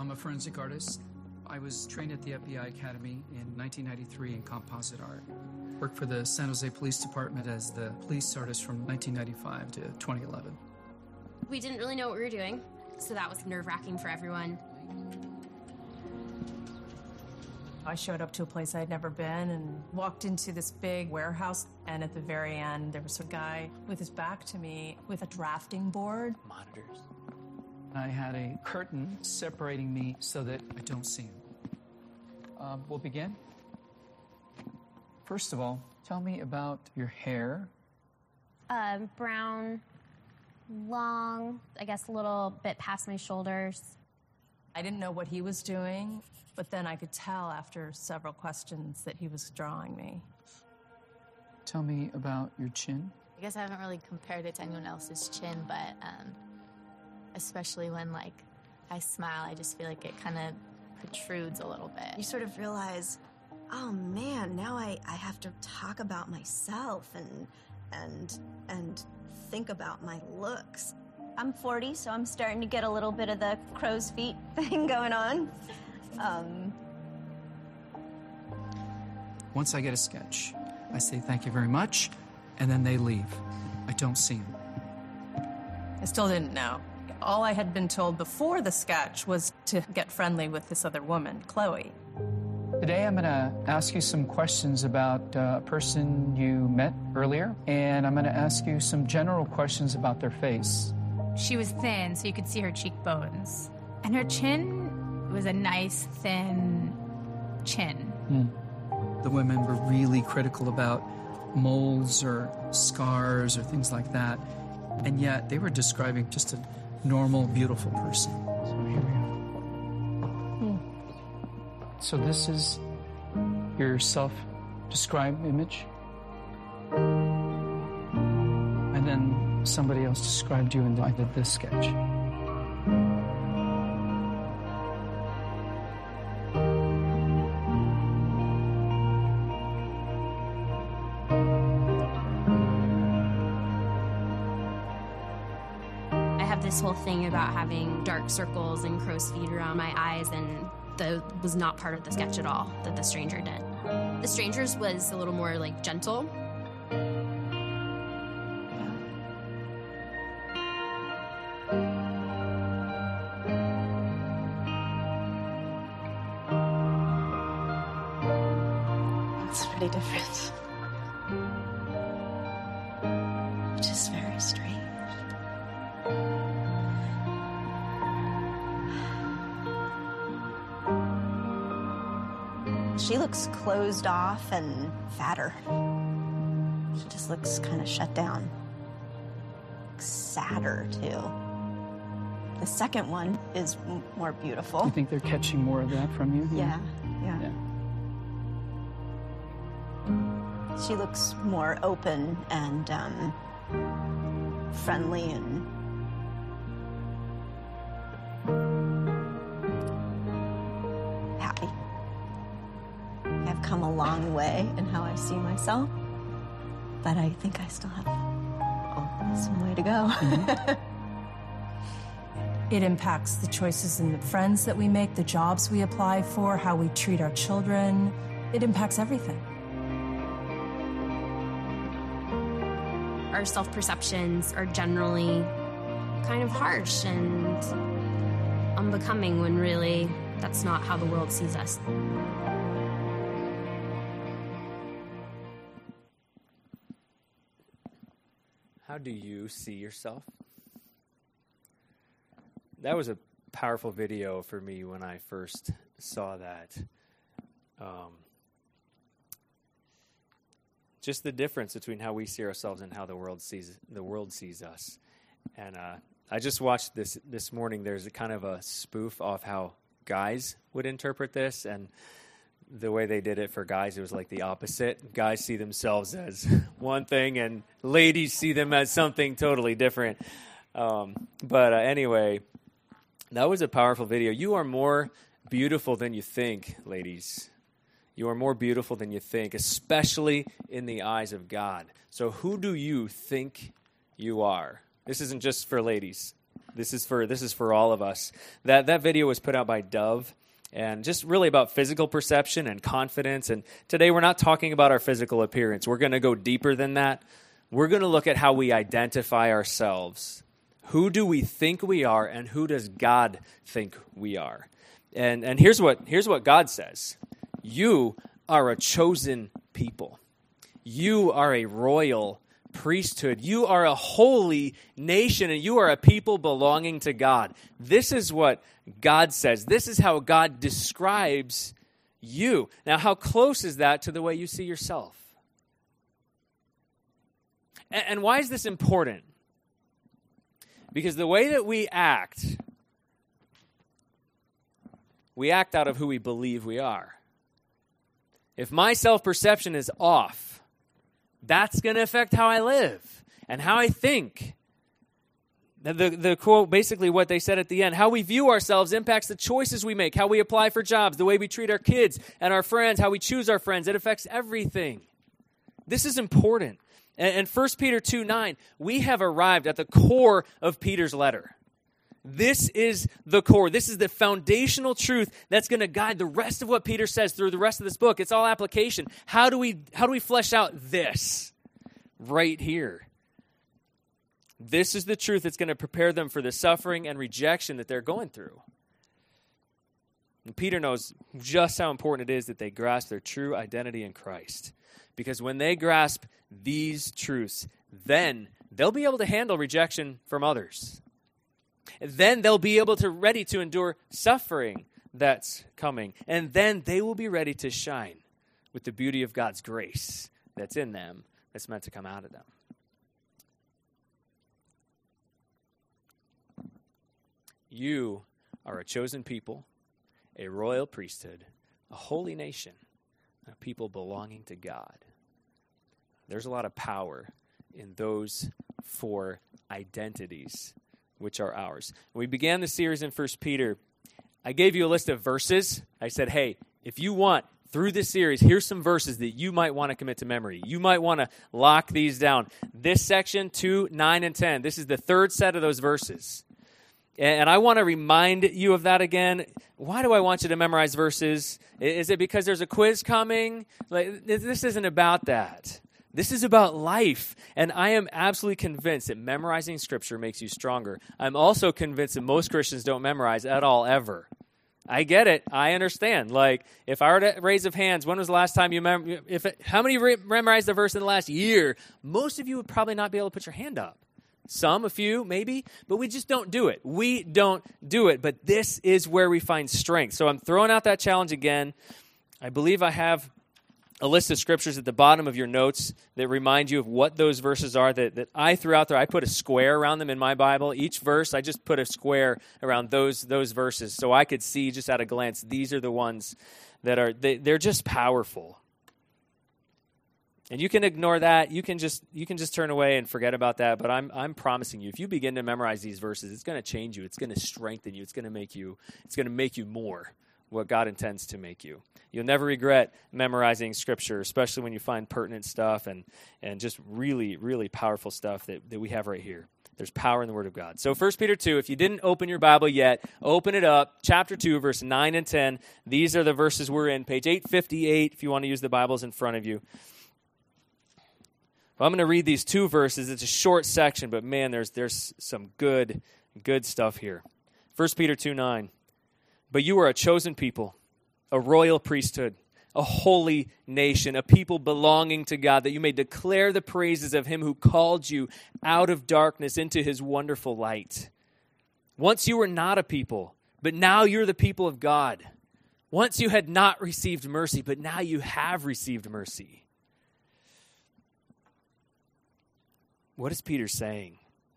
I'm a forensic artist. I was trained at the FBI Academy in 1993 in composite art. Worked for the San Jose Police Department as the police artist from 1995 to 2011. We didn't really know what we were doing, so that was nerve-wracking for everyone. I showed up to a place I had never been and walked into this big warehouse, and at the very end, there was a guy with his back to me with a drafting board. Monitors. I had a curtain separating me so that I don't see him. We'll begin. First of all, tell me about your hair. Brown, long, I guess a little bit past my shoulders. I didn't know what he was doing, but then I could tell after several questions that he was drawing me. Tell me about your chin. I guess I haven't really compared it to anyone else's chin, but especially when, like, I smile, I just feel like it kind of protrudes a little bit. You sort of realize, oh man, now I have to talk about myself and think about my looks. I'm 40, so I'm starting to get a little bit of the crow's feet thing going on. Once I get a sketch, I say thank you very much, and then they leave. I don't see them. I still didn't know. All I had been told before the sketch was to get friendly with this other woman, Chloe. Today I'm going to ask you some questions about a person you met earlier, and I'm going to ask you some general questions about their face. She was thin, so you could see her cheekbones. And her chin was a nice, thin chin. The women were really critical about moles or scars or things like that, and yet they were describing just a normal, beautiful person. So here we are. So this is your self-described image? And then somebody else described you and I did this sketch. This whole thing about having dark circles and crow's feet around my eyes, and that was not part of the sketch at all that the stranger did. The stranger's was a little more like gentle. It's pretty different. Which is very strange. She looks closed off and fatter. She just looks kind of shut down. Sadder, too. The second one is more beautiful. You think they're catching more of that from you? Yeah. She looks more open and friendly and happy. I've come a long way in how I see myself, but I think I still have some way to go. It impacts the choices and the friends that we make, the jobs we apply for, how we treat our children. It impacts everything. Our self-perceptions are generally kind of harsh and unbecoming when really that's not how the world sees us. How do you see yourself? That was a powerful video for me when I first saw that. Just the difference between how we see ourselves and how the world sees us. And I just watched this morning. There's a kind of a spoof of how guys would interpret this, and the way they did it for guys, it was like the opposite. Guys see themselves as one thing, and ladies see them as something totally different. But anyway, that was a powerful video. You are more beautiful than you think, ladies. You are more beautiful than you think, especially in the eyes of God. So who do you think you are? This isn't just for ladies. This is for all of us. That video was put out by Dove, and just really about physical perception and confidence. And today we're not talking about our physical appearance. We're going to go deeper than that. We're going to look at how we identify ourselves. Who do we think we are, and who does God think we are? And here's what God says. You are a chosen people. You are a royal priesthood. You are a holy nation, and you are a people belonging to God. This is what God says. This is how God describes you. Now, how close is that to the way you see yourself? And why is this important? Because the way that we act out of who we believe we are. If my self-perception is off, that's going to affect how I live and how I think. The quote, basically what they said at the end, how we view ourselves impacts the choices we make, how we apply for jobs, the way we treat our kids and our friends, how we choose our friends. It affects everything. This is important. And 1 Peter 2:9, we have arrived at the core of Peter's letter. This is the core. This is the foundational truth that's going to guide the rest of what Peter says through the rest of this book. It's all application. How do we flesh out this right here? This is the truth that's going to prepare them for the suffering and rejection that they're going through. And Peter knows just how important it is that they grasp their true identity in Christ. Because when they grasp these truths, then they'll be able to handle rejection from others. Then they'll be ready to endure suffering that's coming. And then they will be ready to shine with the beauty of God's grace that's in them, that's meant to come out of them. You are a chosen people, a royal priesthood, a holy nation, a people belonging to God. There's a lot of power in those four identities, which are ours. When we began the series in 1 Peter, I gave you a list of verses. I said, hey, if you want, through this series, here's some verses that you might want to commit to memory. You might want to lock these down. This section, 2, 9, and 10, this is the third set of those verses. And I want to remind you of that again. Why do I want you to memorize verses? Is it because there's a quiz coming? This isn't about that. This is about life, and I am absolutely convinced that memorizing Scripture makes you stronger. I'm also convinced that most Christians don't memorize at all, ever. I get it. I understand. Like, if I were to raise of hands, when was the last time you how many memorized the verse in the last year? Most of you would probably not be able to put your hand up. Some, a few, maybe, but we just don't do it. We don't do it, but this is where we find strength. So I'm throwing out that challenge again. I believe I have a list of scriptures at the bottom of your notes that remind you of what those verses are that I threw out there. I put a square around them in my Bible. Each verse, I just put a square around those verses so I could see just at a glance, these are the ones that are, they're just powerful. And you can ignore that. You can just turn away and forget about that. But I'm promising you, if you begin to memorize these verses, it's going to change you. It's going to strengthen you. It's going to make you more what God intends to make you. You'll never regret memorizing Scripture, especially when you find pertinent stuff and just really, really powerful stuff that we have right here. There's power in the Word of God. So 1 Peter 2, if you didn't open your Bible yet, open it up. Chapter 2, verse 9 and 10. These are the verses we're in. Page 858, if you want to use the Bibles in front of you. Well, I'm going to read these two verses. It's a short section, but man, there's some good stuff here. 1 Peter 2:9. But you are a chosen people, a royal priesthood, a holy nation, a people belonging to God, that you may declare the praises of him who called you out of darkness into his wonderful light. Once you were not a people, but now you're the people of God. Once you had not received mercy, but now you have received mercy. What is Peter saying?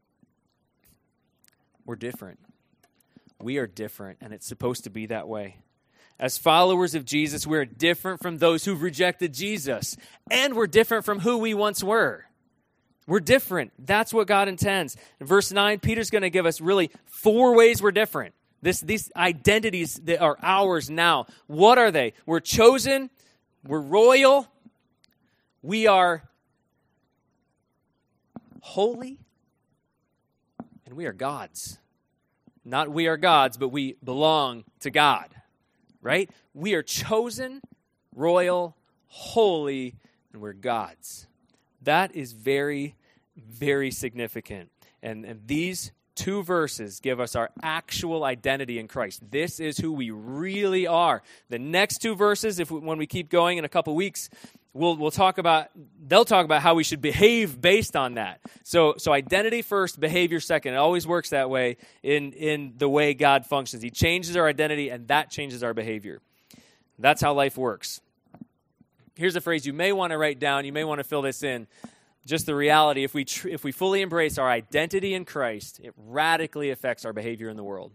We're different. We are different, and it's supposed to be that way. As followers of Jesus, we're different from those who've rejected Jesus, and we're different from who we once were. We're different. That's what God intends. In verse 9, Peter's going to give us really 4 ways we're different. These identities that are ours now. What are they? We're chosen, we're royal, we are holy, and we are God's. Not we are God's, but we belong to God, right? We are chosen, royal, holy, and we're God's. That is very, very significant. And these two verses give us our actual identity in Christ. This is who we really are. The next two verses, when we keep going in a couple weeks, they'll talk about how we should behave based on that. So identity first, behavior second. It always works that way in the way God functions. He changes our identity, and that changes our behavior. That's how life works. Here's a phrase you may want to write down. You may want to fill this in. Just the reality, if we fully embrace our identity in Christ, it radically affects our behavior in the world.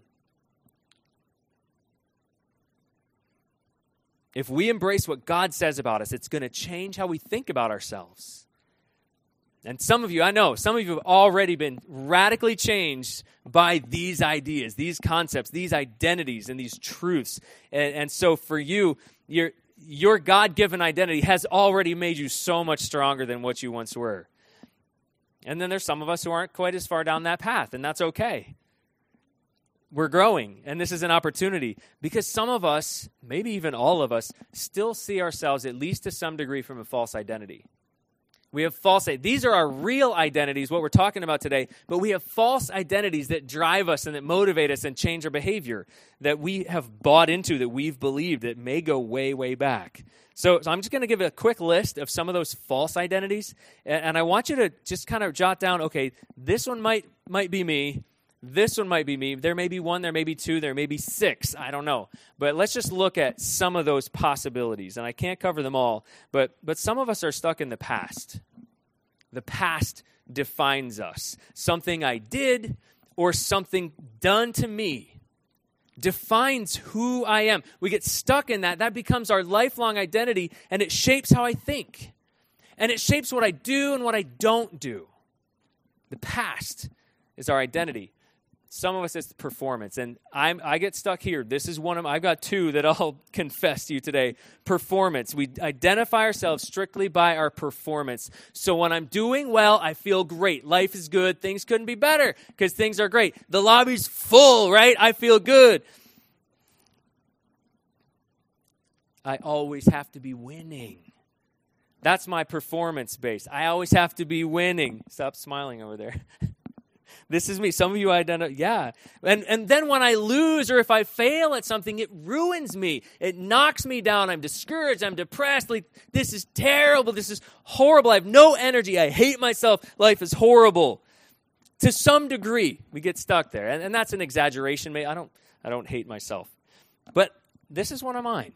If we embrace what God says about us, it's going to change how we think about ourselves. And some of you, I know, some of you have already been radically changed by these ideas, these concepts, these identities, and these truths. And so for you, your God-given identity has already made you so much stronger than what you once were. And then there's some of us who aren't quite as far down that path, and that's okay. We're growing, and this is an opportunity because some of us, maybe even all of us, still see ourselves, at least to some degree, from a false identity. We have these are our real identities, what we're talking about today, but we have false identities that drive us and that motivate us and change our behavior that we have bought into, that we've believed, that may go way, way back. So I'm just going to give a quick list of some of those false identities, and I want you to just kind of jot down, okay, this one might be me, this one might be me, there may be one, there may be two, there may be six, I don't know. But let's just look at some of those possibilities, and I can't cover them all, but some of us are stuck in the past. The past defines us. Something I did or something done to me defines who I am. We get stuck in that. That becomes our lifelong identity, and it shapes how I think. And it shapes what I do and what I don't do. The past is our identity. Some of us, it's performance. And I get stuck here. This is I've got two that I'll confess to you today. Performance. We identify ourselves strictly by our performance. So when I'm doing well, I feel great. Life is good. Things couldn't be better because things are great. The lobby's full, right? I feel good. I always have to be winning. That's my performance base. I always have to be winning. Stop smiling over there. This is me. Some of you identify, yeah. And then when I lose or if I fail at something, it ruins me. It knocks me down. I'm discouraged. I'm depressed. Like, this is terrible. This is horrible. I have no energy. I hate myself. Life is horrible. To some degree, we get stuck there. And that's an exaggeration. I don't hate myself. But this is one of mine.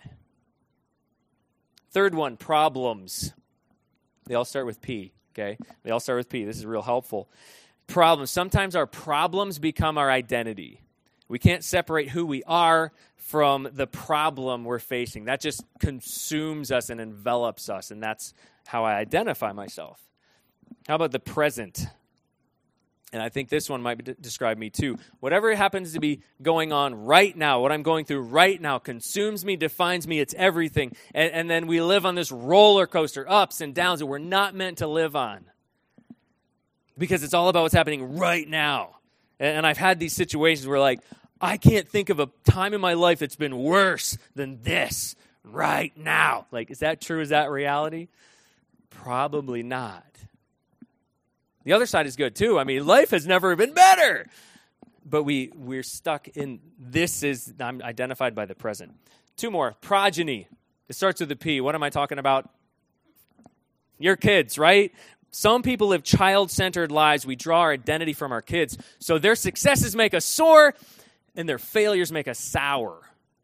Third one, problems. They all start with P, okay? They all start with P. This is real helpful. Problems. Sometimes our problems become our identity. We can't separate who we are from the problem we're facing. That just consumes us and envelops us, and that's how I identify myself. How about the present? And I think this one might describe me too. Whatever happens to be going on right now, what I'm going through right now consumes me, defines me, it's everything. And then we live on this roller coaster, ups and downs that we're not meant to live on. Because it's all about what's happening right now. And I've had these situations where, like, I can't think of a time in my life that's been worse than this right now. Like, is that true? Is that reality? Probably not. The other side is good, too. I mean, life has never been better. But we're stuck in I'm identified by the present. Two more. Progeny. It starts with a P. What am I talking about? Your kids, right? Some people live child-centered lives. We draw our identity from our kids. So their successes make us sour, and their failures make us sour.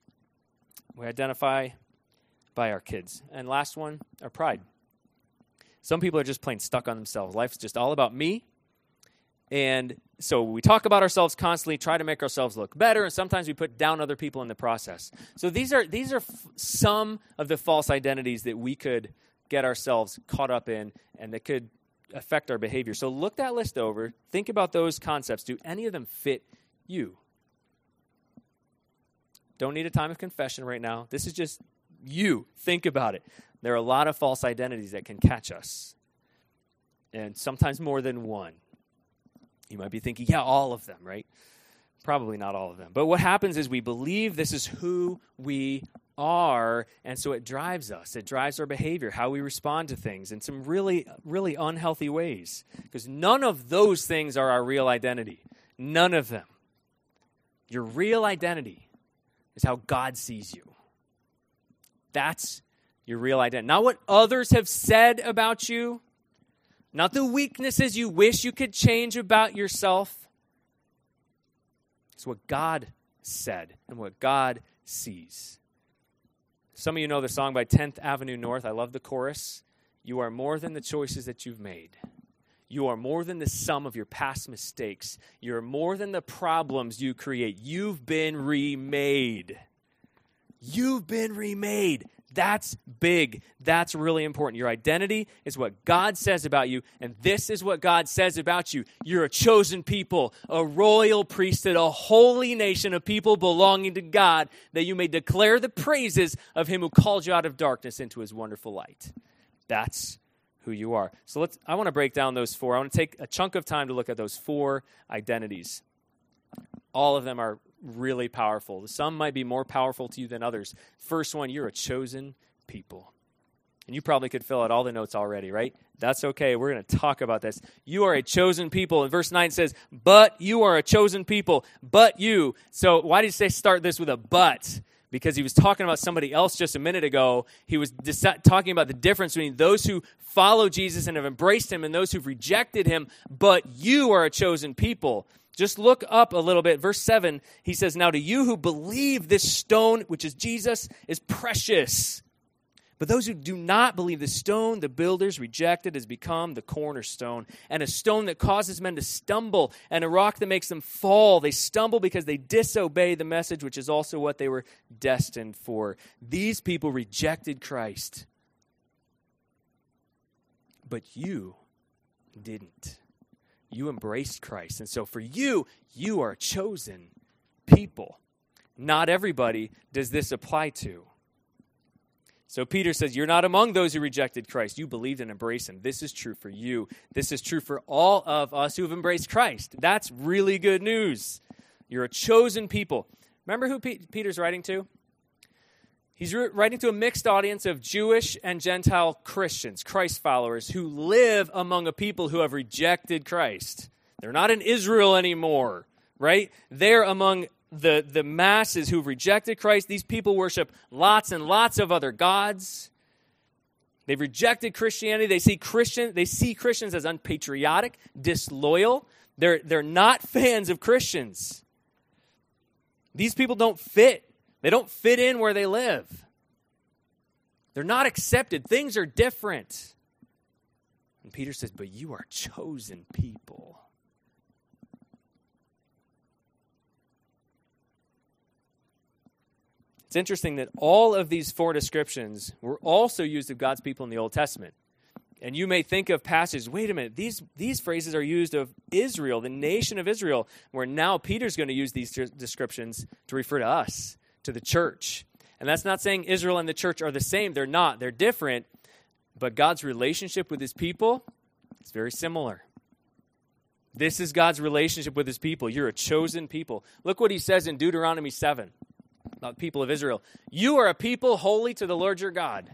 We identify by our kids. And last one, our pride. Some people are just plain stuck on themselves. Life's just all about me. And so we talk about ourselves constantly, try to make ourselves look better, and sometimes we put down other people in the process. So these are some of the false identities that we could get ourselves caught up in, and that could affect our behavior. So look that list over. Think about those concepts. Do any of them fit you? Don't need a time of confession right now. This is just you. Think about it. There are a lot of false identities that can catch us, and sometimes more than one. You might be thinking, yeah, all of them, right? Probably not all of them. But what happens is we believe this is who we are, and so it drives us. It drives our behavior, how we respond to things in some really, really unhealthy ways. Because none of those things are our real identity. None of them. Your real identity is how God sees you. That's your real identity. Not what others have said about you. Not the weaknesses you wish you could change about yourself. It's what God said and what God sees. Some of you know the song by 10th Avenue North. I love the chorus. You are more than the choices that you've made. You are more than the sum of your past mistakes. You are more than the problems you create. You've been remade. You've been remade. That's big. That's really important. Your identity is what God says about you, and this is what God says about you. You're a chosen people, a royal priesthood, a holy nation of people belonging to God, that you may declare the praises of him who called you out of darkness into his wonderful light. That's who you are. So I want to break down those four. I want to take a chunk of time to look at those four identities. All of them are really powerful. Some might be more powerful to you than others. First one, you're a chosen people. And you probably could fill out all the notes already, right? That's okay. We're going to talk about this. You are a chosen people. And verse 9 says, but you are a chosen people, but you. So why did he say start this with a but? Because he was talking about somebody else just a minute ago. He was talking about the difference between those who follow Jesus and have embraced him and those who've rejected him, but you are a chosen people. Just look up a little bit. Verse 7, he says, now to you who believe this stone, which is Jesus, is precious. But those who do not believe the stone the builders rejected has become the cornerstone, and a stone that causes men to stumble, and a rock that makes them fall. They stumble because they disobey the message, which is also what they were destined for. These people rejected Christ. But you didn't. You embraced Christ. And so for you, you are a chosen people. Not everybody does this apply to. So Peter says, you're not among those who rejected Christ. You believed and embraced him. This is true for you. This is true for all of us who have embraced Christ. That's really good news. You're a chosen people. Remember who Peter's writing to? He's writing to a mixed audience of Jewish and Gentile Christians, Christ followers, who live among a people who have rejected Christ. They're not in Israel anymore, right? They're among the masses who've rejected Christ. These people worship lots and lots of other gods. They've rejected Christianity. They see Christians as unpatriotic, disloyal. They're not fans of Christians. These people don't fit. They don't fit in where they live. They're not accepted. Things are different. And Peter says, but you are chosen people. It's interesting that all of these four descriptions were also used of God's people in the Old Testament. And you may think of passages, wait a minute, these phrases are used of Israel, the nation of Israel, where now Peter's going to use these descriptions to refer to us, to the church. And that's not saying Israel and the church are the same. They're not. They're different. But God's relationship with his people is very similar. This is God's relationship with his people. You're a chosen people. Look what he says in Deuteronomy 7 about the people of Israel. You are a people holy to the Lord your God.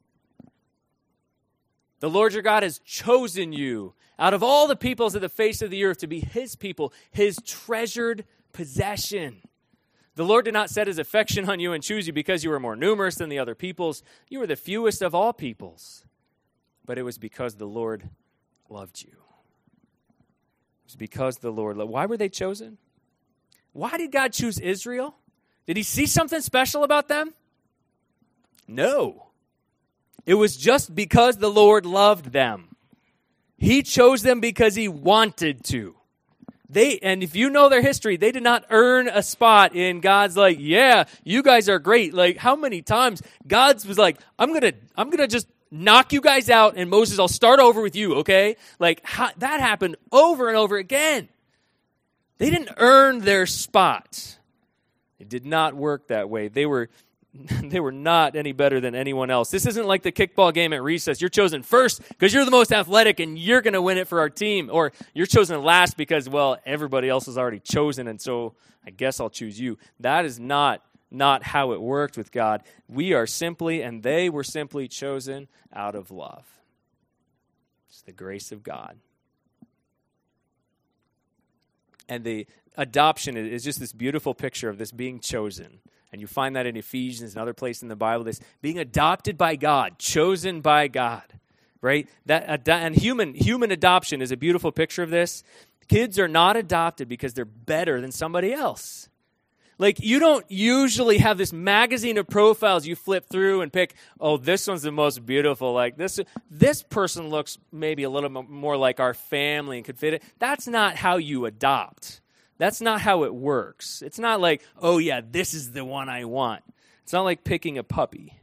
The Lord your God has chosen you out of all the peoples of the face of the earth to be his people, his treasured possession. The Lord did not set his affection on you and choose you because you were more numerous than the other peoples. You were the fewest of all peoples. But it was because the Lord loved you. It was because the Lord loved. Why were they chosen? Why did God choose Israel? Did he see something special about them? No. It was just because the Lord loved them. He chose them because he wanted to. And if you know their history, they did not earn a spot in God's like, yeah, you guys are great. Like, how many times God was like, I'm gonna just knock you guys out, and Moses, I'll start over with you, okay? Like, that happened over and over again. They didn't earn their spot. It did not work that way. They were they were not any better than anyone else. This isn't like the kickball game at recess. You're chosen first because you're the most athletic and you're going to win it for our team. Or you're chosen last because, well, everybody else is already chosen, and so I guess I'll choose you. That is not how it worked with God. We are simply, and they were simply chosen out of love. It's the grace of God. And the adoption is just this beautiful picture of this being chosen. And you find that in Ephesians and other places in the Bible, this being adopted by God, chosen by God, right? And human adoption is a beautiful picture of this. Kids are not adopted because they're better than somebody else. Like, you don't usually have this magazine of profiles you flip through and pick, oh, this one's the most beautiful. Like, this person looks maybe a little more like our family and could fit it. That's not how you adopt. That's not how it works. It's not like, oh, yeah, this is the one I want. It's not like picking a puppy.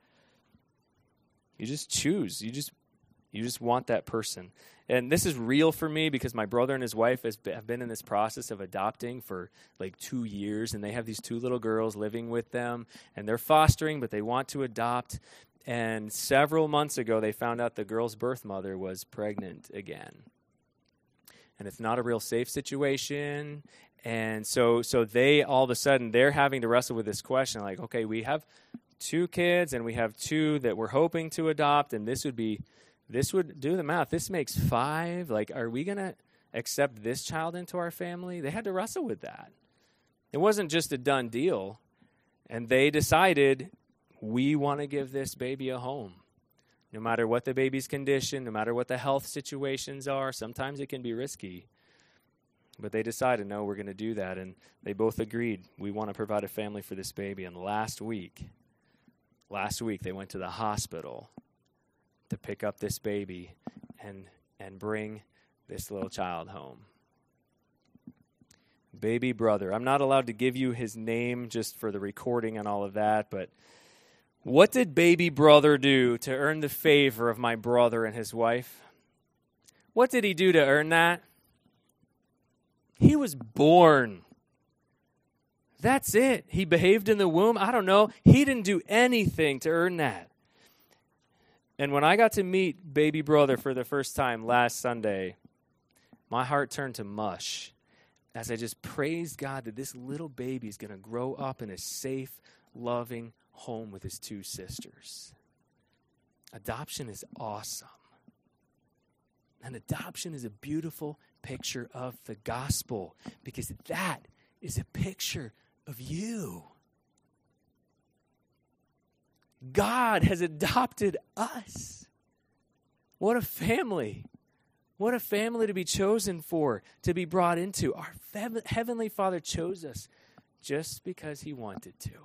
You just choose. You just want that person. And this is real for me because my brother and his wife have been in this process of adopting for like 2 years, and they have these 2 little girls living with them, and they're fostering, but they want to adopt. And several months ago, they found out the girl's birth mother was pregnant again. And it's not a real safe situation. And so they, all of a sudden, they're having to wrestle with this question, like, okay, we have 2 kids, and we have 2 that we're hoping to adopt, and this would do the math. This makes 5. Like, are we going to accept this child into our family? They had to wrestle with that. It wasn't just a done deal. And they decided, we want to give this baby a home. No matter what the baby's condition, no matter what the health situations are, sometimes it can be risky. But they decided, no, we're going to do that. And they both agreed, we want to provide a family for this baby. And last week, they went to the hospital to pick up this baby and bring this little child home. Baby brother. I'm not allowed to give you his name just for the recording and all of that, but what did baby brother do to earn the favor of my brother and his wife? What did he do to earn that? He was born. That's it. He behaved in the womb. I don't know. He didn't do anything to earn that. And when I got to meet baby brother for the first time last Sunday, my heart turned to mush as I just praised God that this little baby is going to grow up in a safe, loving home with his 2 sisters. Adoption is awesome. And adoption is a beautiful picture of the gospel because that is a picture of you. God has adopted us. What a family. What a family to be chosen for, to be brought into. Our Heavenly Father chose us just because he wanted to.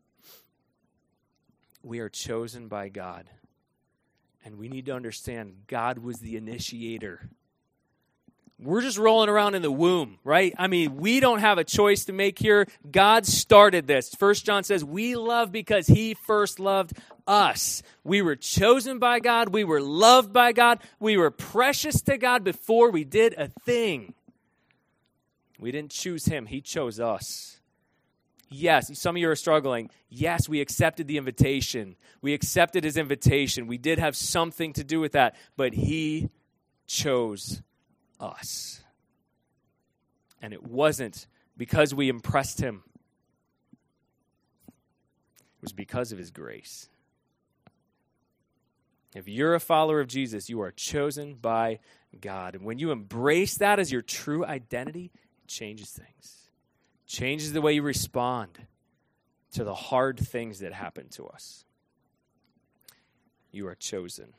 We are chosen by God. And we need to understand God was the initiator. We're just rolling around in the womb, right? I mean, we don't have a choice to make here. God started this. 1 John says, we love because he first loved us. We were chosen by God. We were loved by God. We were precious to God before we did a thing. We didn't choose him. He chose us. Yes, some of you are struggling. Yes, we accepted the invitation. We accepted his invitation. We did have something to do with that, but he chose us. And it wasn't because we impressed him. It was because of his grace. If you're a follower of Jesus, you are chosen by God. And when you embrace that as your true identity, it changes things. Changes the way you respond to the hard things that happen to us. You are chosen.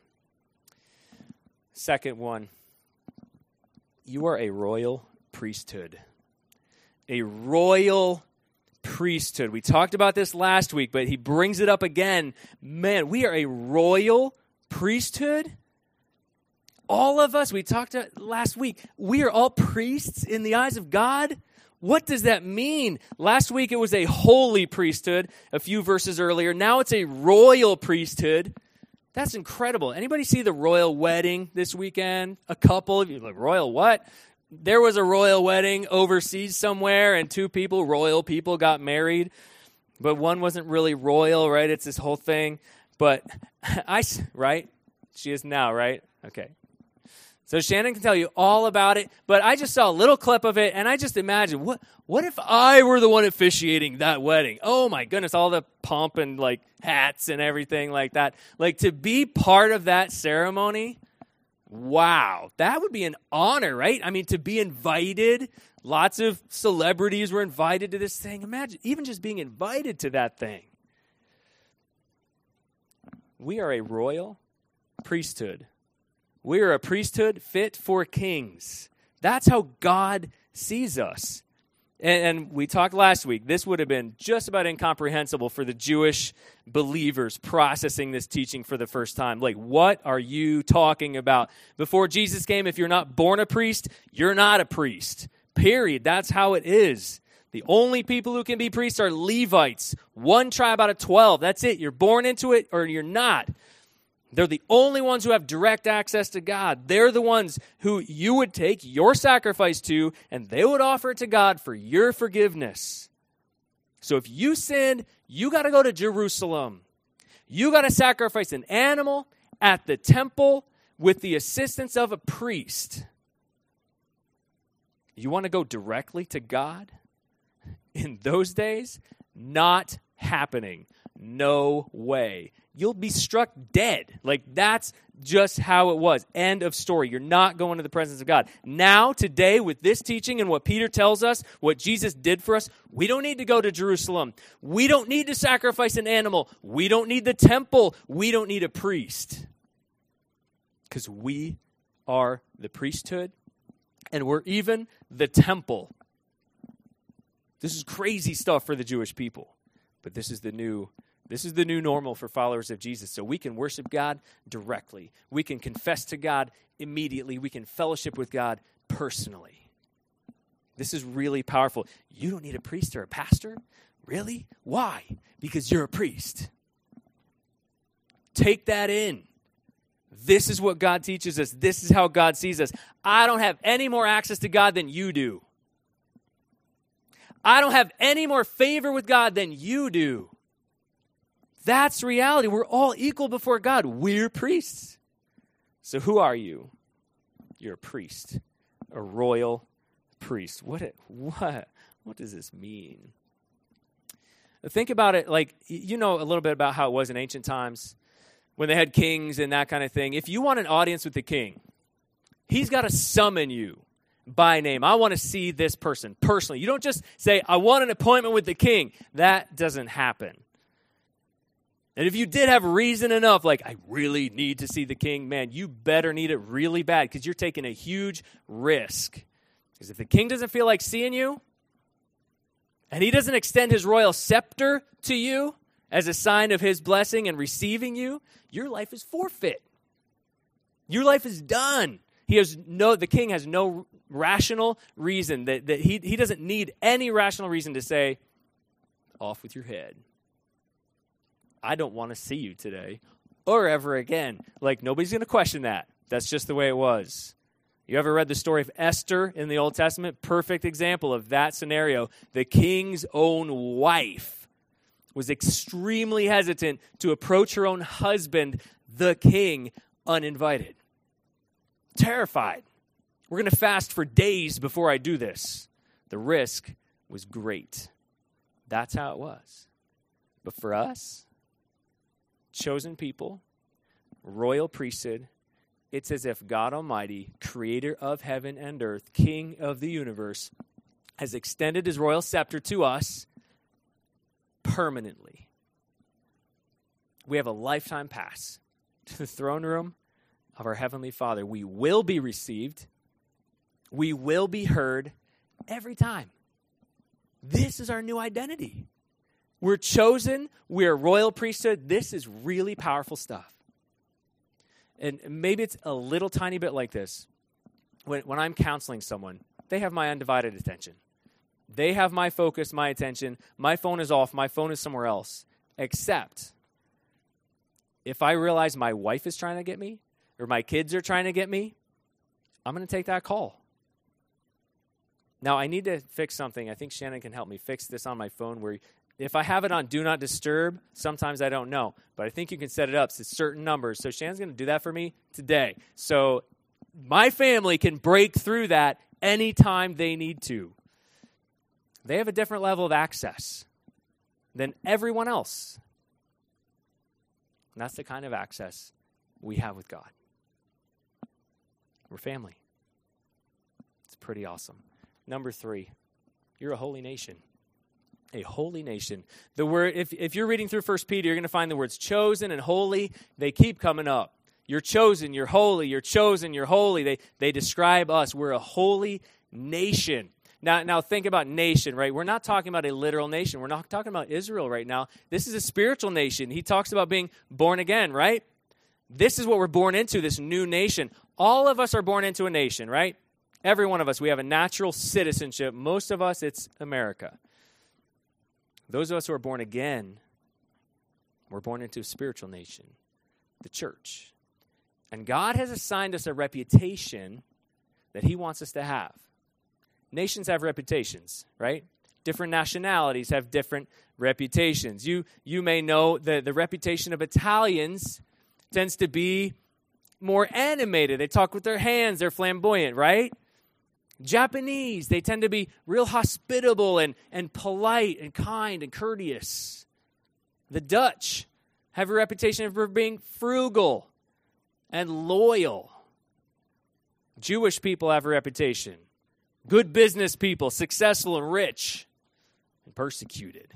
Second one, you are a royal priesthood. A royal priesthood. We talked about this last week, but he brings it up again. Man, we are a royal priesthood. All of us, we talked last week, we are all priests in the eyes of God. What does that mean? Last week it was a holy priesthood, a few verses earlier. Now it's a royal priesthood. That's incredible. Anybody see the royal wedding this weekend? A couple of you, like, royal what? There was a royal wedding overseas somewhere, and 2 royal people got married. but one wasn't really royal, right? It's this whole thing. But right? She is now, right? Okay. So Shannon can tell you all about it, but I just saw a little clip of it, and I just imagine, what if I were the one officiating that wedding? Oh, my goodness, all the pomp and, like, hats and everything like that. Like, to be part of that ceremony, wow, that would be an honor, right? I mean, to be invited, lots of celebrities were invited to this thing. Imagine even just being invited to that thing. We are a royal priesthood. We are a priesthood fit for kings. That's how God sees us. And we talked last week, this would have been just about incomprehensible for the Jewish believers processing this teaching for the first time. Like, what are you talking about? Before Jesus came, if you're not born a priest, you're not a priest. Period. That's how it is. The only people who can be priests are Levites. One tribe out of 12. That's it. You're born into it or you're not. They're the only ones who have direct access to God. They're the ones who you would take your sacrifice to, and they would offer it to God for your forgiveness. So if you sinned, you got to go to Jerusalem. You got to sacrifice an animal at the temple with the assistance of a priest. You want to go directly to God? In those days, not happening. No way. You'll be struck dead. Like, that's just how it was. End of story. You're not going to the presence of God. Now, today, with this teaching and what Peter tells us, what Jesus did for us, we don't need to go to Jerusalem. We don't need to sacrifice an animal. We don't need the temple. We don't need a priest. Because we are the priesthood, and we're even the temple. This is crazy stuff for the Jewish people. But this is the new normal for followers of Jesus. So we can worship God directly. We can confess to God immediately. We can fellowship with God personally. This is really powerful. You don't need a priest or a pastor? Really? Why? Because you're a priest. Take that in. This is what God teaches us. This is how God sees us. I don't have any more access to God than you do. I don't have any more favor with God than you do. That's reality. We're all equal before God. We're priests. So who are you? You're a priest, a royal priest. What does this mean? Think about it like, you know a little bit about how it was in ancient times when they had kings and that kind of thing. If you want an audience with the king, he's got to summon you by name. I want to see this person personally. You don't just say, I want an appointment with the king. That doesn't happen. And if you did have reason enough, like, I really need to see the king, man, you better need it really bad because you're taking a huge risk. Because if the king doesn't feel like seeing you, and he doesn't extend his royal scepter to you as a sign of his blessing and receiving you, your life is forfeit. Your life is done. The king has no rational reason that he doesn't need any rational reason to say, off with your head. I don't want to see you today or ever again. Like, nobody's going to question that. That's just the way it was. You ever read the story of Esther in the Old Testament? Perfect example of that scenario. The king's own wife was extremely hesitant to approach her own husband, the king, uninvited. Terrified. We're going to fast for days before I do this. The risk was great. That's how it was. But for us, chosen people, royal priesthood, it's as if God Almighty, creator of heaven and earth, king of the universe, has extended his royal scepter to us permanently. We have a lifetime pass to the throne room of our Heavenly Father. We will be received. We will be heard every time. This is our new identity. We're chosen. We're a royal priesthood. This is really powerful stuff. And maybe it's a little tiny bit like this. When I'm counseling someone, they have my undivided attention. They have my focus, my attention. My phone is off. My phone is somewhere else. Except if I realize my wife is trying to get me or my kids are trying to get me, I'm going to take that call. Now, I need to fix something. I think Shannon can help me fix this on my phone where If I have it on Do Not Disturb, sometimes I don't know. But I think you can set it up to certain numbers. So Shannon's going to do that for me today. So my family can break through that anytime they need to. They have a different level of access than everyone else. And that's the kind of access we have with God. We're family. It's pretty awesome. Number 3, you're a holy nation. A holy nation. The word, if you're reading through 1 Peter, you're going to find the words chosen and holy. They keep coming up. You're chosen, you're holy, you're chosen, you're holy. They describe us. We're a holy nation. Now think about nation, right? We're not talking about a literal nation. We're not talking about Israel right now. This is a spiritual nation. He talks about being born again, right? This is what we're born into, this new nation. All of us are born into a nation, right? Every one of us. We have a natural citizenship. Most of us, it's America. Those of us who are born again, we're born into a spiritual nation, the church. And God has assigned us a reputation that he wants us to have. Nations have reputations, right? Different nationalities have different reputations. You may know that the reputation of Italians tends to be more animated. They talk with their hands. They're flamboyant, right? Japanese, they tend to be real hospitable and polite and kind and courteous. The Dutch have a reputation for being frugal and loyal. Jewish people have a reputation. Good business people, successful and rich, and persecuted.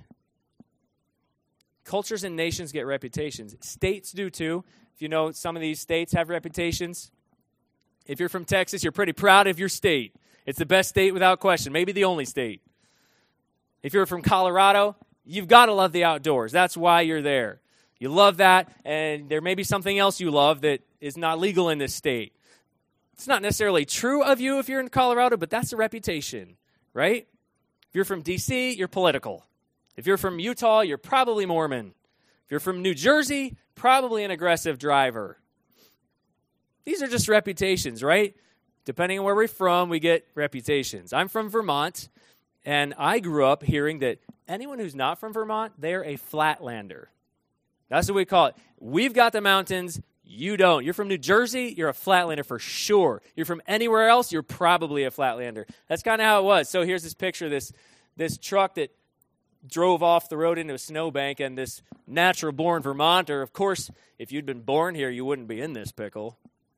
Cultures and nations get reputations. States do too. If you know, some of these states have reputations. If you're from Texas, you're pretty proud of your state. It's the best state without question, maybe the only state. If you're from Colorado, you've got to love the outdoors. That's why you're there. You love that, and there may be something else you love that is not legal in this state. It's not necessarily true of you if you're in Colorado, but that's a reputation, right? If you're from D.C., you're political. If you're from Utah, you're probably Mormon. If you're from New Jersey, probably an aggressive driver. These are just reputations, right? Depending on where we're from, we get reputations. I'm from Vermont, and I grew up hearing that anyone who's not from Vermont, they're a flatlander. That's what we call it. We've got the mountains, you don't. You're from New Jersey, you're a flatlander for sure. You're from anywhere else, you're probably a flatlander. That's kind of how it was. So here's this picture, this truck that drove off the road into a snowbank, and this natural-born Vermonter. Of course, if you'd been born here, you wouldn't be in this pickle.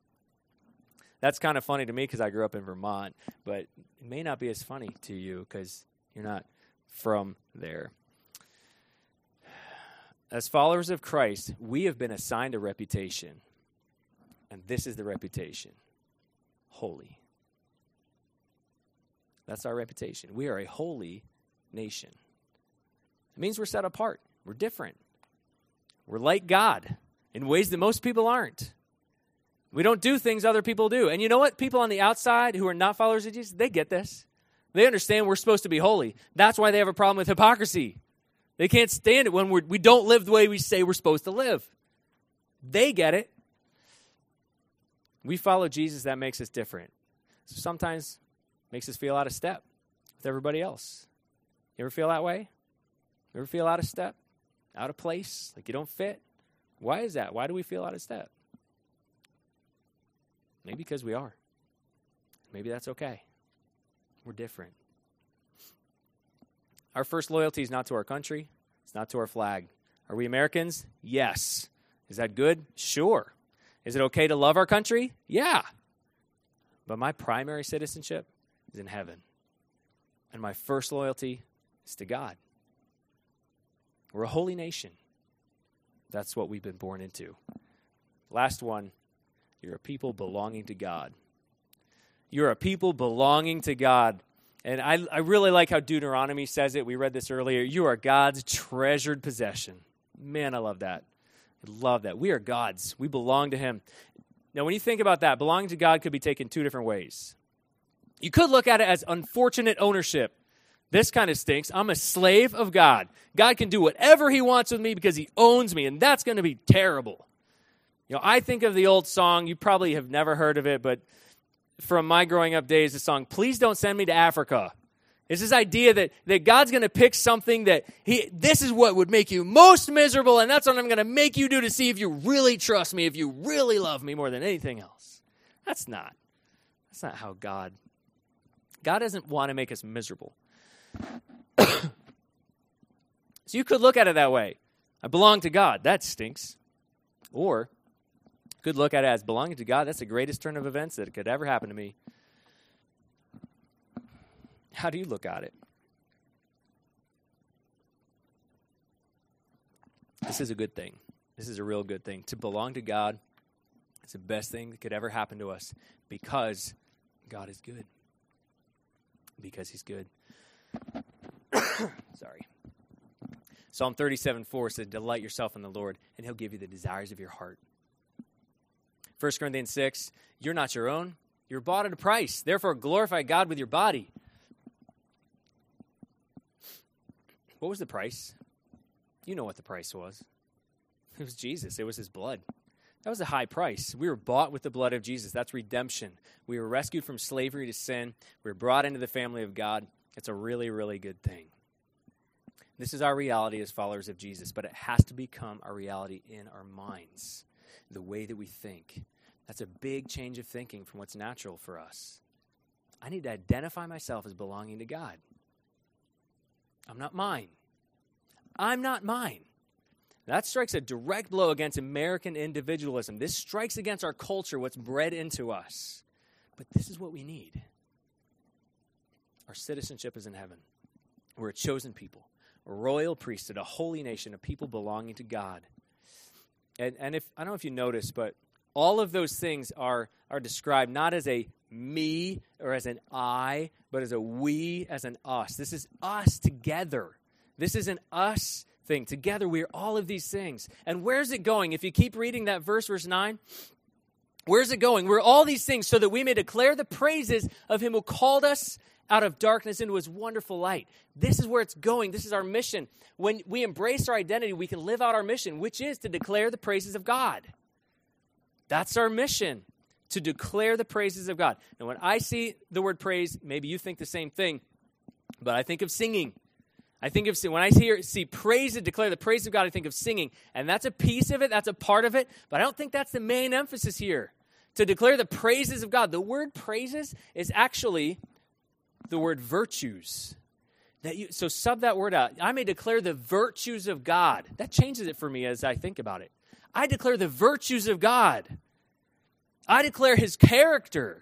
That's kind of funny to me because I grew up in Vermont, but it may not be as funny to you because you're not from there. As followers of Christ, we have been assigned a reputation, and this is the reputation: holy. That's our reputation. We are a holy nation. It means we're set apart. We're different. We're like God in ways that most people aren't. We don't do things other people do. And you know what? People on the outside who are not followers of Jesus, they get this. They understand we're supposed to be holy. That's why they have a problem with hypocrisy. They can't stand it when we don't live the way we say we're supposed to live. They get it. We follow Jesus, that makes us different. So sometimes it makes us feel out of step with everybody else. You ever feel that way? You ever feel out of step? Out of place? Like you don't fit? Why is that? Why do we feel out of step? Maybe because we are. Maybe that's okay. We're different. Our first loyalty is not to our country. It's not to our flag. Are we Americans? Yes. Is that good? Sure. Is it okay to love our country? Yeah. But my primary citizenship is in heaven. And my first loyalty is to God. We're a holy nation. That's what we've been born into. Last one. You're a people belonging to God. You're a people belonging to God. And I really like how Deuteronomy says it. We read this earlier. You are God's treasured possession. Man, I love that. I love that. We are God's. We belong to him. Now, when you think about that, belonging to God could be taken two different ways. You could look at it as unfortunate ownership. This kind of stinks. I'm a slave of God. God can do whatever he wants with me because he owns me, and that's going to be terrible. You know, I think of the old song, you probably have never heard of it, but from my growing up days, the song, Please Don't Send Me to Africa. It's this idea that God's going to pick something that this is what would make you most miserable, and that's what I'm going to make you do to see if you really trust me, if you really love me more than anything else. That's not how God doesn't want to make us miserable. So you could look at it that way. I belong to God. That stinks. Or you could look at it as belonging to God. That's the greatest turn of events that could ever happen to me. How do you look at it? This is a good thing. This is a real good thing. To belong to God, it's the best thing that could ever happen to us because God is good. Because he's good. Sorry. Psalm 37:4 says, delight yourself in the Lord, and he'll give you the desires of your heart. 1 Corinthians 6, you're not your own. You're bought at a price. Therefore, glorify God with your body. What was the price? You know what the price was. It was Jesus. It was his blood. That was a high price. We were bought with the blood of Jesus. That's redemption. We were rescued from slavery to sin. We were brought into the family of God. It's a really, really good thing. This is our reality as followers of Jesus, but it has to become our reality in our minds, the way that we think. That's a big change of thinking from what's natural for us. I need to identify myself as belonging to God. I'm not mine. I'm not mine. That strikes a direct blow against American individualism. This strikes against our culture, what's bred into us. But this is what we need. Our citizenship is in heaven. We're a chosen people, a royal priesthood, a holy nation, a people belonging to God. And if I don't know if you noticed, but all of those things are described not as a me or as an I, but as a we, as an us. This is us together. This is an us thing. Together we are all of these things. And where's it going? If you keep reading that verse 9, where's it going? We're all these things so that we may declare the praises of him who called us out of darkness into his wonderful light. This is where it's going. This is our mission. When we embrace our identity, we can live out our mission, which is to declare the praises of God. That's our mission, to declare the praises of God. Now, when I see the word praise, maybe you think the same thing, but I think of singing. When I see praise and declare the praise of God, I think of singing. And that's a piece of it, that's a part of it, but I don't think that's the main emphasis here. To declare the praises of God. The word praises is actually the word virtues. So sub that word out. I may declare the virtues of God. That changes it for me as I think about it. I declare the virtues of God. I declare his character.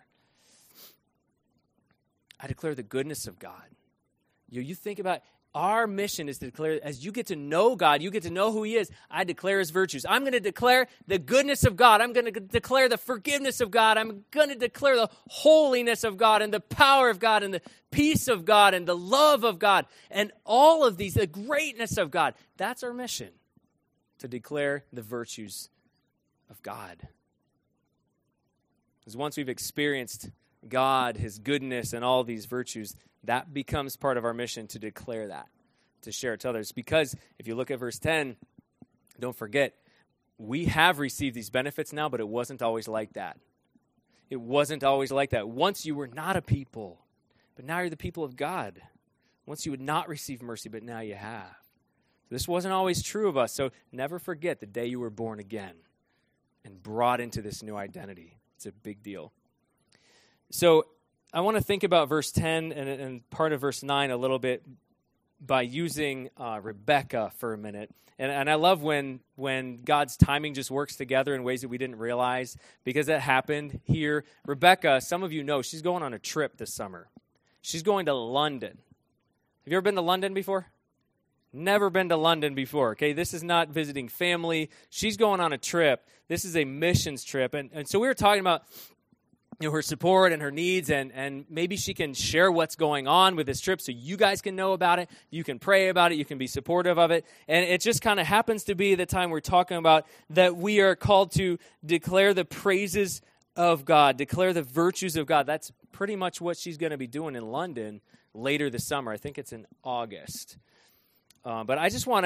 I declare the goodness of God. You think about our mission is to declare, as you get to know God, you get to know who he is, I declare his virtues. I'm going to declare the goodness of God. I'm going to declare the forgiveness of God. I'm going to declare the holiness of God and the power of God and the peace of God and the love of God and all of these, the greatness of God. That's our mission, to declare the virtues of God. Because once we've experienced God, his goodness, and all these virtues, that becomes part of our mission to declare that, to share it to others. Because if you look at verse 10, don't forget, we have received these benefits now, but it wasn't always like that. It wasn't always like that. Once you were not a people, but now you're the people of God. Once you would not receive mercy, but now you have. This wasn't always true of us, so never forget the day you were born again and brought into this new identity. It's a big deal. So I want to think about verse 10 and part of verse 9 a little bit by using Rebecca for a minute. And I love when God's timing just works together in ways that we didn't realize, because that happened here. Rebecca, some of you know, she's going on a trip this summer. She's going to London. Have you ever been to London before? Never been to London before, okay? This is not visiting family. She's going on a trip. This is a missions trip. And so we were talking about her support and her needs, and maybe she can share what's going on with this trip so you guys can know about it. You can pray about it. You can be supportive of it. And it just kind of happens to be the time we're talking about that we are called to declare the praises of God, declare the virtues of God. That's pretty much what she's going to be doing in London later this summer. I think it's in August. But I just want to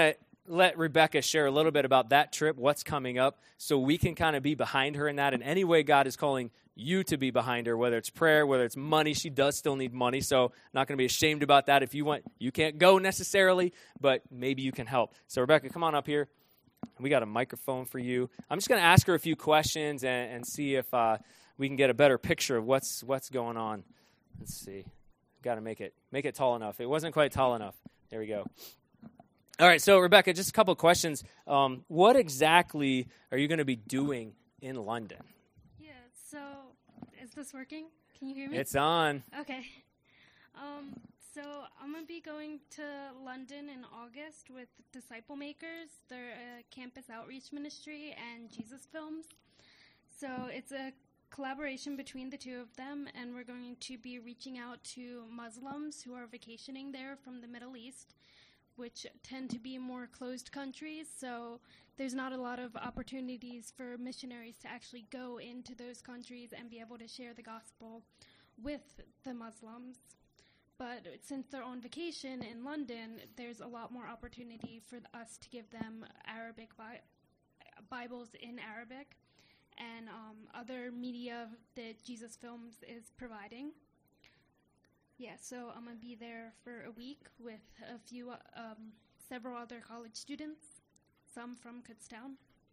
let Rebecca share a little bit about that trip, what's coming up, so we can kind of be behind her in that. In any way God is calling you to be behind her, whether it's prayer, whether it's money. She does still need money, so not going to be ashamed about that. If you want, you can't go necessarily, but maybe you can help. So Rebecca, come on up here. We got a microphone for you. I'm just going to ask her a few questions and see if we can get a better picture of what's going on. Let's see. Got to make it tall enough. It wasn't quite tall enough. There we go. All right, so Rebecca, just a couple of questions. What exactly are you going to be doing in London? Yeah, so is this working? Can you hear me? It's on. Okay. So I'm going to be going to London in August with Disciple Makers. They're a campus outreach ministry and Jesus Films. So it's a collaboration between the two of them, and we're going to be reaching out to Muslims who are vacationing there from the Middle East, which tend to be more closed countries, so there's not a lot of opportunities for missionaries to actually go into those countries and be able to share the gospel with the Muslims. But since they're on vacation in London, there's a lot more opportunity for us to give them Arabic Bibles in Arabic and other media that Jesus Films is providing. Yeah, so I'm going to be there for a week with several other college students, some from Kutztown.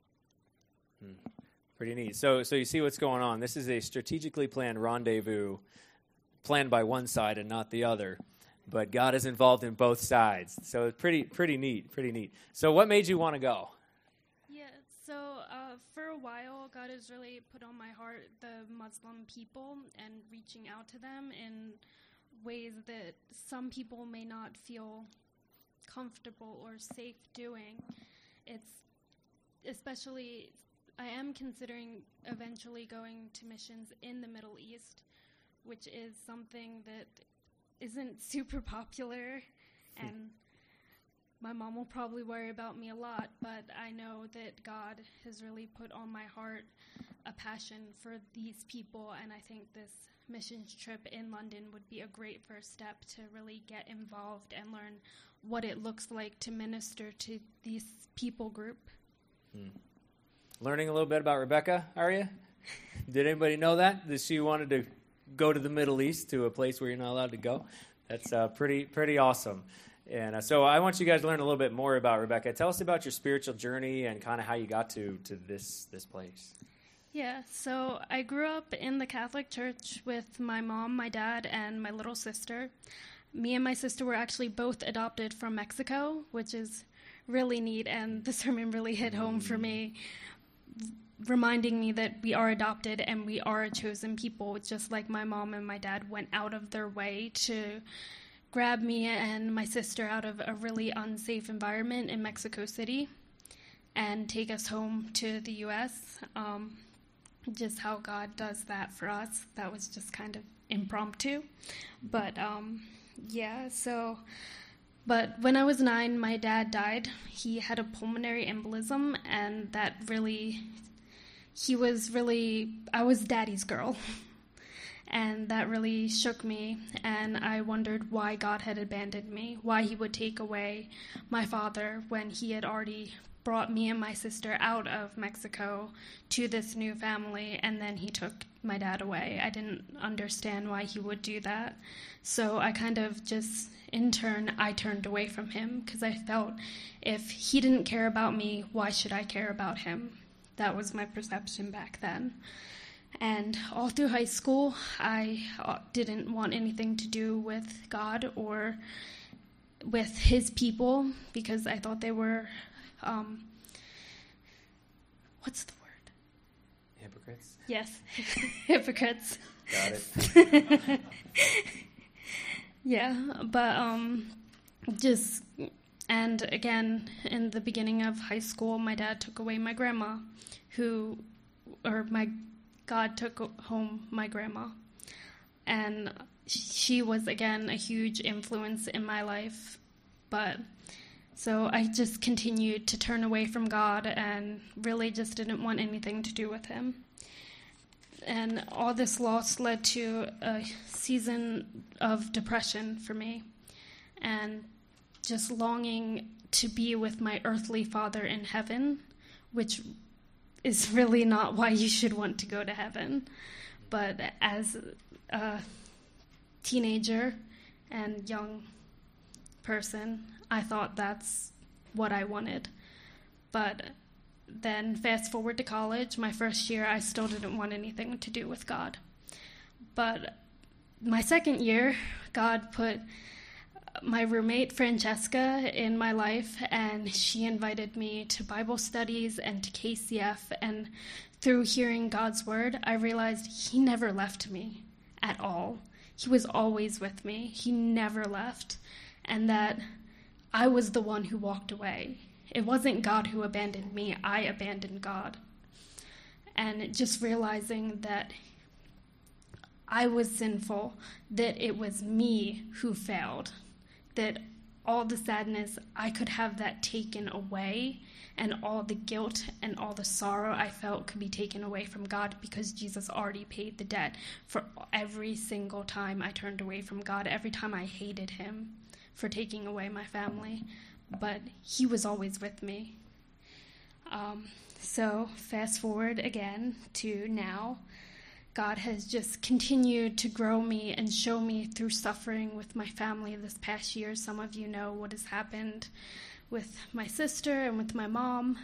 Pretty neat. So you see what's going on. This is a strategically planned rendezvous, planned by one side and not the other, but God is involved in both sides. So it's pretty neat. So what made you want to go? Yeah, so for a while, God has really put on my heart the Muslim people and reaching out to them in ways that some people may not feel comfortable or safe doing. It's especially, I am considering eventually going to missions in the Middle East, which is something that isn't super popular, and my mom will probably worry about me a lot, but I know that God has really put on my heart a passion for these people, and I think this missions trip in London would be a great first step to really get involved and learn what it looks like to minister to these people group. Learning a little bit about Rebecca, are you? Did anybody know that she wanted to go to the Middle East, to a place where you're not allowed to go? That's pretty awesome. And so I want you guys to learn a little bit more about Rebecca. Tell us about your spiritual journey and kind of how you got to this place. Yeah, so I grew up in the Catholic Church with my mom, my dad, and my little sister. Me and my sister were actually both adopted from Mexico, which is really neat, and the sermon really hit home for me, reminding me that we are adopted and we are a chosen people, just like my mom and my dad went out of their way to grab me and my sister out of a really unsafe environment in Mexico City and take us home to the U.S., just how God does that for us. That was just kind of impromptu. But, but when I was 9, my dad died. He had a pulmonary embolism, and that really, I was daddy's girl. And that really shook me, and I wondered why God had abandoned me, why he would take away my father when he had already brought me and my sister out of Mexico to this new family, and then he took my dad away. I didn't understand why he would do that. So I kind of just, in turn, I turned away from him because I felt if he didn't care about me, why should I care about him? That was my perception back then. And all through high school, I didn't want anything to do with God or with his people because I thought they were, what's the word? Hypocrites? Yes, hypocrites. Got it. Yeah, but and again, in the beginning of high school, my dad took away my grandma, God took home my grandma, and she was, again, a huge influence in my life, but so I just continued to turn away from God and really just didn't want anything to do with him. And all this loss led to a season of depression for me, and just longing to be with my earthly father in heaven, which is really not why you should want to go to heaven. But as a teenager and young person, I thought that's what I wanted. But then fast forward to college, my first year, I still didn't want anything to do with God. But my second year, God put my roommate Francesca in my life, and she invited me to Bible studies and to KCF, and through hearing God's word, I realized he never left me at all. He was always with me. He never left, and that I was the one who walked away. It wasn't God who abandoned me. I abandoned God. And just realizing that I was sinful, that it was me who failed, that all the sadness, I could have that taken away, and all the guilt and all the sorrow I felt could be taken away from God because Jesus already paid the debt for every single time I turned away from God, every time I hated him for taking away my family. But he was always with me. So fast forward again to now. God has just continued to grow me and show me through suffering with my family this past year. Some of you know what has happened with my sister and with my mom.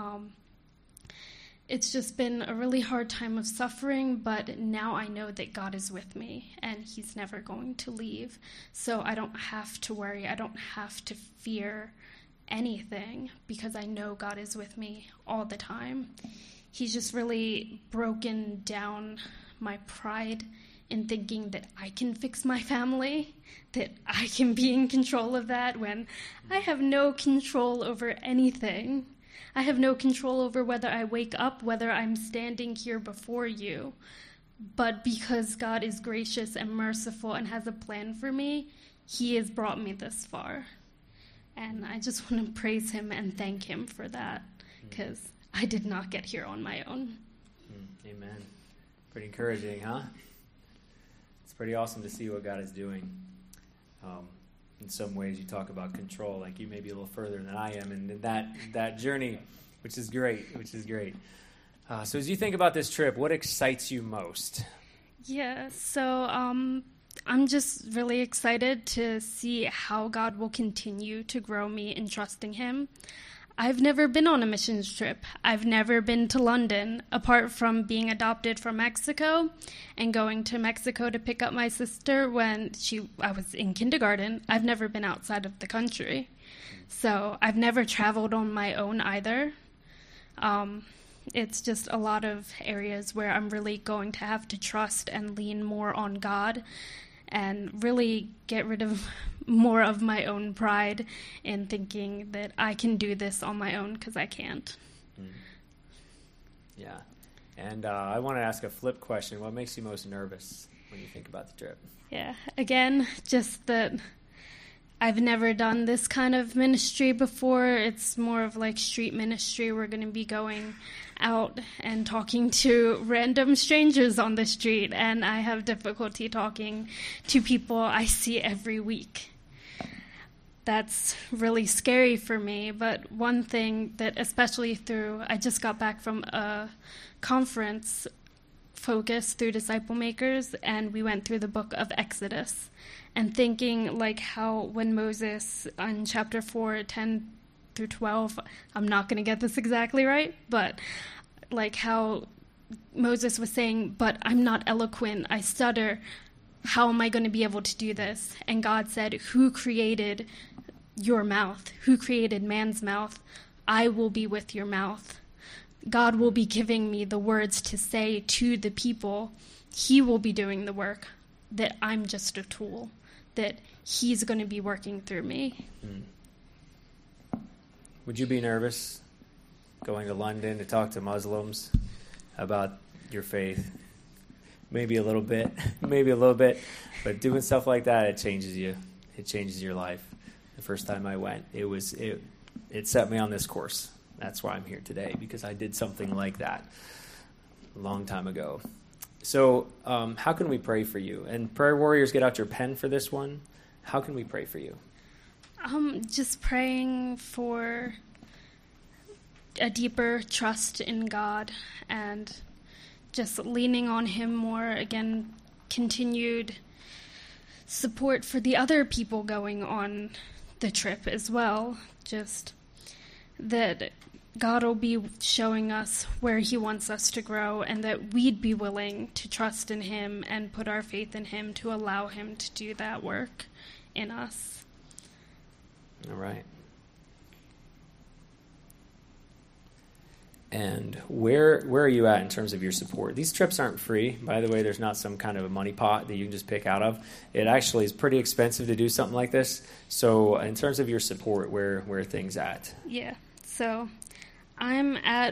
It's just been a really hard time of suffering, but now I know that God is with me and he's never going to leave. So I don't have to worry. I don't have to fear anything because I know God is with me all the time. He's just really broken down my pride in thinking that I can fix my family, that I can be in control of that when I have no control over anything. I have no control over whether I wake up, whether I'm standing here before you. But because God is gracious and merciful and has a plan for me, he has brought me this far. And I just want to praise him and thank him for that, because I did not get here on my own. Amen. Pretty encouraging, huh? It's pretty awesome to see what God is doing. In some ways, you talk about control, like you may be a little further than I am, and that journey, which is great. So as you think about this trip, what excites you most? Yeah, so I'm just really excited to see how God will continue to grow me in trusting him. I've never been on a missions trip. I've never been to London, apart from being adopted from Mexico and going to Mexico to pick up my sister when I was in kindergarten. I've never been outside of the country. So I've never traveled on my own either. It's just a lot of areas where I'm really going to have to trust and lean more on God and really get rid of more of my own pride in thinking that I can do this on my own, because I can't. Yeah. And I want to ask a flip question. What makes you most nervous when you think about the trip? Yeah. Again, just that I've never done this kind of ministry before. It's more of like street ministry. We're going to be going out and talking to random strangers on the street, and I have difficulty talking to people I see every week. That's really scary for me, but one thing that especially I just got back from a conference focused through Disciple Makers, and we went through the book of Exodus, and thinking like how when Moses in chapter 4, 10 through 12, I'm not going to get this exactly right, but like how Moses was saying, but I'm not eloquent, I stutter, how am I going to be able to do this? And God said, who created your mouth? Who created man's mouth? I will be with your mouth. God will be giving me the words to say to the people. He will be doing the work, that I'm just a tool, that he's going to be working through me. Would you be nervous going to London to talk to Muslims about your faith? Maybe a little bit, but doing stuff like that, it changes you. It changes your life. The first time I went, it set me on this course. That's why I'm here today, because I did something like that a long time ago. So how can we pray for you? And prayer warriors, get out your pen for this one. How can we pray for you? Just praying for a deeper trust in God and just leaning on him more. Again, continued support for the other people going on the trip as well. Just that God will be showing us where he wants us to grow, and that we'd be willing to trust in him and put our faith in him to allow him to do that work in us. All right. And where are you at in terms of your support? These trips aren't free. By the way, there's not some kind of a money pot that you can just pick out of. It actually is pretty expensive to do something like this. So in terms of your support, where are things at? Yeah. So I'm at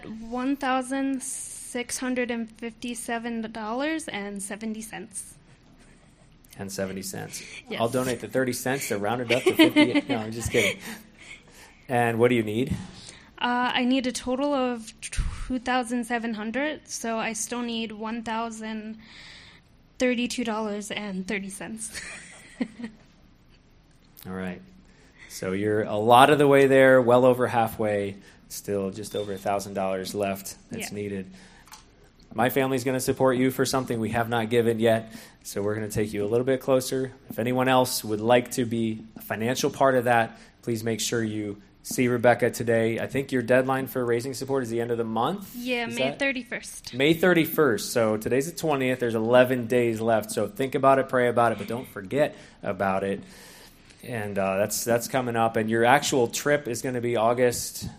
$1,657.70. And 70 cents. Yes. I'll donate the 30 cents to round it up to 50. No, I'm just kidding. And what do you need? I need a total of $2,700, so I still need $1,032.30. All right. So you're a lot of the way there, well over halfway, still just over $1,000 left that's needed. My family's going to support you for something we have not given yet, so we're going to take you a little bit closer. If anyone else would like to be a financial part of that, please make sure you see Rebecca today. I think your deadline for raising support is the end of the month? Yeah, May 31st. May 31st. So today's the 20th. There's 11 days left. So think about it, pray about it, but don't forget about it. And that's coming up. And your actual trip is going to be August.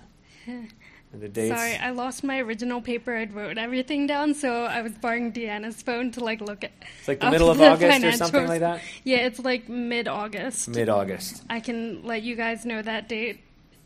The dates. Sorry, I lost my original paper. I wrote everything down, so I was borrowing Deanna's phone to look at. It's like the middle of August or something like that? Yeah, it's like mid-August. Mid-August. I can let you guys know that date.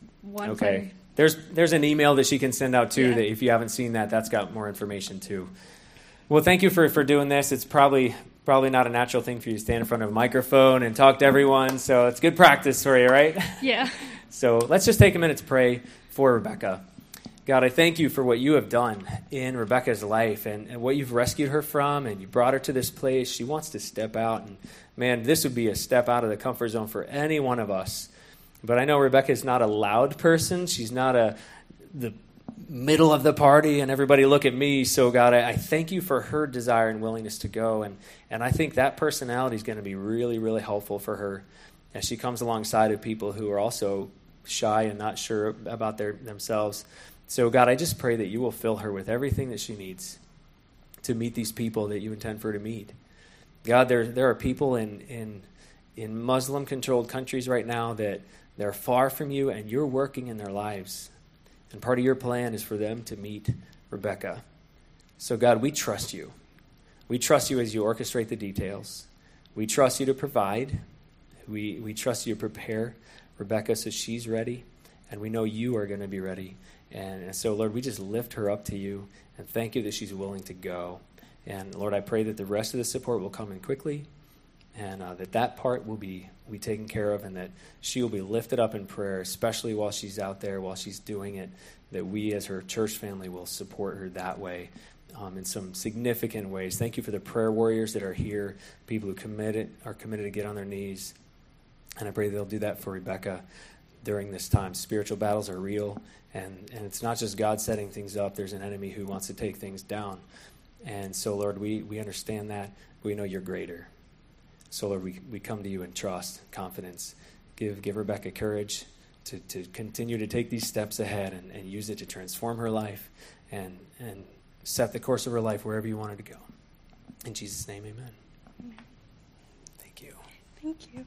Okay. There's an email that she can send out too, that if you haven't seen that, that's got more information too. Well, thank you for doing this. It's probably not a natural thing for you to stand in front of a microphone and talk to everyone, so it's good practice for you, right? Yeah. So let's just take a minute to pray for Rebecca. God, I thank you for what you have done in Rebecca's life and what you've rescued her from, and you brought her to this place. She wants to step out, and man, this would be a step out of the comfort zone for any one of us. But I know Rebecca is not a loud person. She's not the middle of the party and everybody look at me. So God, I thank you for her desire and willingness to go. And I think that personality is going to be really, really helpful for her as she comes alongside of people who are also shy and not sure about themselves. So God, I just pray that you will fill her with everything that she needs to meet these people that you intend for her to meet. God, there are people in Muslim-controlled countries right now that they're far from you, and you're working in their lives. And part of your plan is for them to meet Rebecca. So, God, we trust you. We trust you as you orchestrate the details. We trust you to provide. We trust you to prepare Rebecca so she's ready, and we know you are going to be ready. And so, Lord, we just lift her up to you and thank you that she's willing to go. And, Lord, I pray that the rest of the support will come in quickly, and that part will be taken care of, and that she will be lifted up in prayer, especially while she's out there, while she's doing it, that we as her church family will support her that way in some significant ways. Thank you for the prayer warriors that are here, people who are committed to get on their knees, and I pray they'll do that for Rebecca during this time. Spiritual battles are real, and it's not just God setting things up. There's an enemy who wants to take things down. And so, Lord, we understand that. We know you're greater. So, Lord, we come to you in trust, confidence. Give Rebecca courage to continue to take these steps ahead and use it to transform her life and set the course of her life wherever you want her to go. In Jesus' name, amen. Amen. Thank you. Thank you.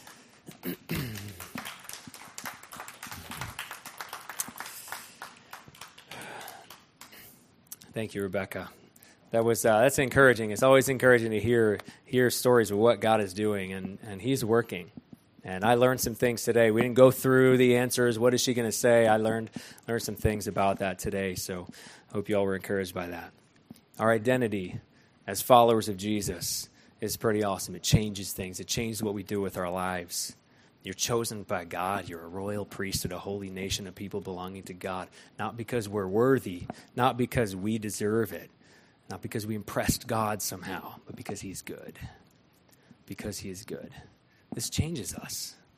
Thank you, Rebecca. That's encouraging. It's always encouraging to hear stories of what God is doing, and He's working. And I learned some things today. We didn't go through the answers. What is she going to say? I learned some things about that today. So hope you all were encouraged by that. Our identity as followers of Jesus is pretty awesome. It changes things. It changes what we do with our lives. You're chosen by God. You're a royal priesthood, a holy nation of people belonging to God, not because we're worthy, not because we deserve it, not because we impressed God somehow, but because He's good. Because He is good. This changes us.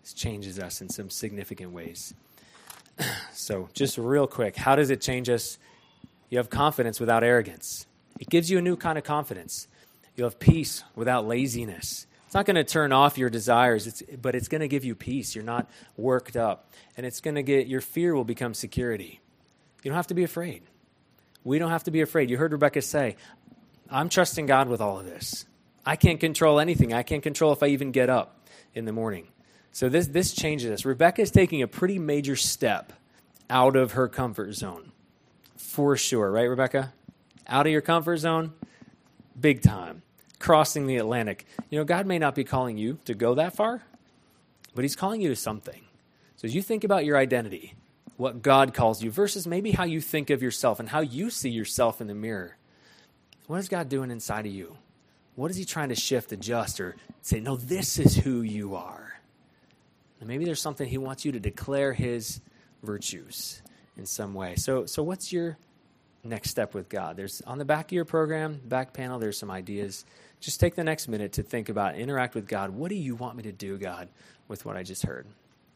This changes us in some significant ways. So just real quick, how does it change us? You have confidence without arrogance. It gives you a new kind of confidence. You'll have peace without laziness. It's not going to turn off your desires, but it's going to give you peace. You're not worked up. And it's going to your fear will become security. You don't have to be afraid. We don't have to be afraid. You heard Rebecca say, I'm trusting God with all of this. I can't control anything. I can't control if I even get up in the morning. So this changes us. Rebecca is taking a pretty major step out of her comfort zone. For sure, right, Rebecca? Out of your comfort zone, big time. Crossing the Atlantic. You know, God may not be calling you to go that far, but he's calling you to something. So as you think about your identity, what God calls you, versus maybe how you think of yourself and how you see yourself in the mirror, what is God doing inside of you? What is he trying to shift, adjust, or say, no, this is who you are? And maybe there's something he wants you to declare his virtues in some way. So what's your next step with God? There's on the back of your program, back panel, there's some ideas. Just take the next minute to think about, interact with God. What do you want me to do, God, with what I just heard?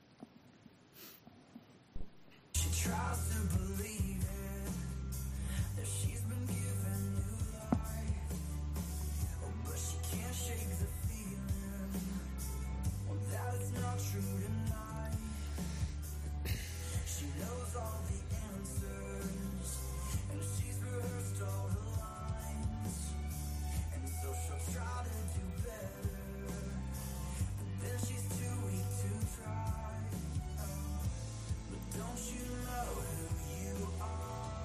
She tries to believe it, that she's been given new life, but she can't shake the feeling that it's not true tonight. She knows all the answers, and she's rehearsed all the lines, and so she'll try to do better, but then she's too weak to try. But don't you know who you are?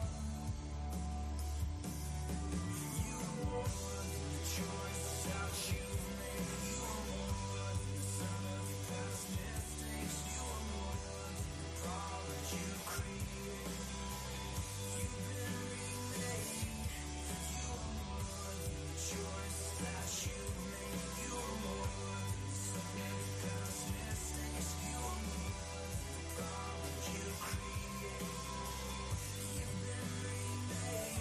You are more than the choice that you've made. You are more than the sum of your past mistakes. You are more than the problem you created. You've been remade. You are more than the choice that you've made. You are more than the sum of your past mistakes. You are more than the problem you created. You've been remade.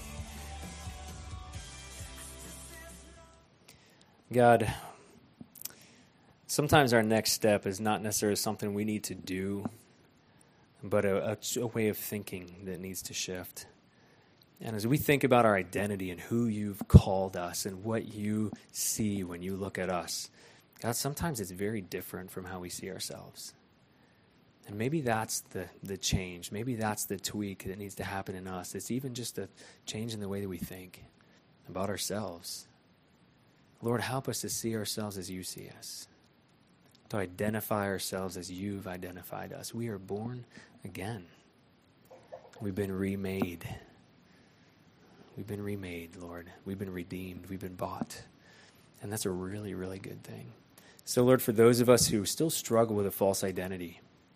God, sometimes our next step is not necessarily something we need to do, but a way of thinking that needs to shift. And as we think about our identity and who you've called us and what you see when you look at us, God, sometimes it's very different from how we see ourselves. And maybe that's the change. Maybe that's the tweak that needs to happen in us. It's even just a change in the way that we think about ourselves. Lord, help us to see ourselves as you see us, to identify ourselves as you've identified us. We are born again. We've been remade. We've been remade, Lord. We've been redeemed. We've been bought. And that's a really, really good thing. So, Lord, for those of us who still struggle with a false identity,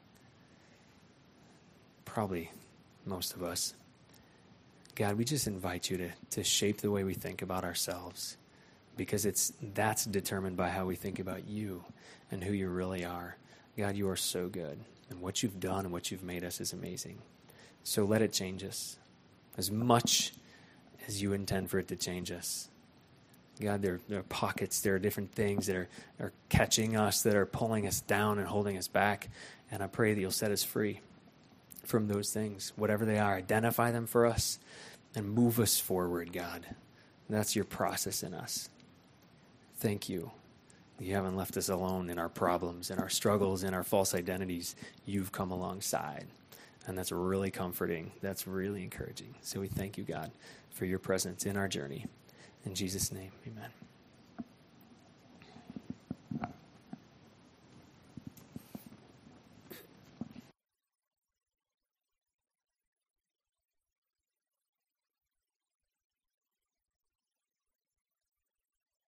probably most of us, God, we just invite you to shape the way we think about ourselves, because that's determined by how we think about you and who you really are. God, you are so good, and what you've done and what you've made us is amazing. So let it change us as much as you intend for it to change us. God, there are pockets, there are different things that are catching us, that are pulling us down and holding us back, and I pray that you'll set us free from those things, whatever they are. Identify them for us and move us forward, God. That's your process in us. Thank you. You haven't left us alone in our problems, in our struggles, in our false identities. You've come alongside. And that's really comforting. That's really encouraging. So we thank you, God, for your presence in our journey. In Jesus' name, amen.